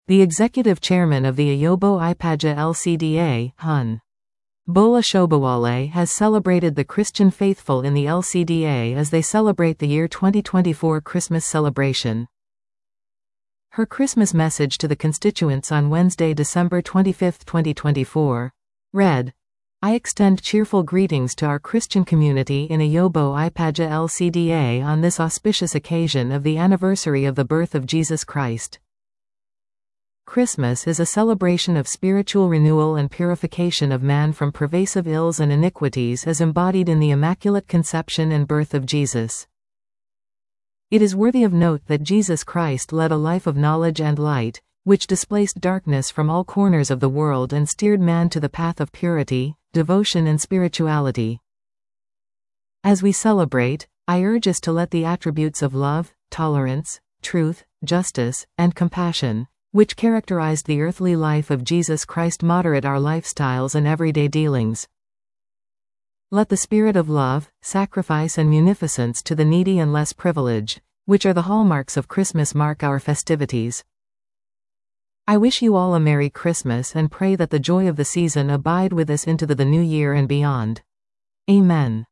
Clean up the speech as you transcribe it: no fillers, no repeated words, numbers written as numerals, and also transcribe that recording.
The executive chairman of the Ayobo Ipaja LCDA, Hun. Bola Shobowale, has celebrated the Christian faithful in the LCDA as they celebrate the year 2024 Christmas celebration. Her Christmas message to the constituents on Wednesday, December 25, 2024, read, I extend cheerful greetings to our Christian community in Ayobo Ipaja LCDA on this auspicious occasion of the anniversary of the birth of Jesus Christ. Christmas is a celebration of spiritual renewal and purification of man from pervasive ills and iniquities as embodied in the Immaculate Conception and birth of Jesus. It is worthy of note that Jesus Christ led a life of knowledge and light, which displaced darkness from all corners of the world and steered man to the path of purity, devotion and spirituality. As we celebrate, I urge us to let the attributes of love, tolerance, truth, justice, and compassion, which characterized the earthly life of Jesus Christ, moderate our lifestyles and everyday dealings. Let the spirit of love, sacrifice and munificence to the needy and less privileged, which are the hallmarks of Christmas, mark our festivities. I wish you all a Merry Christmas and pray that the joy of the season abide with us into the new year and beyond. Amen.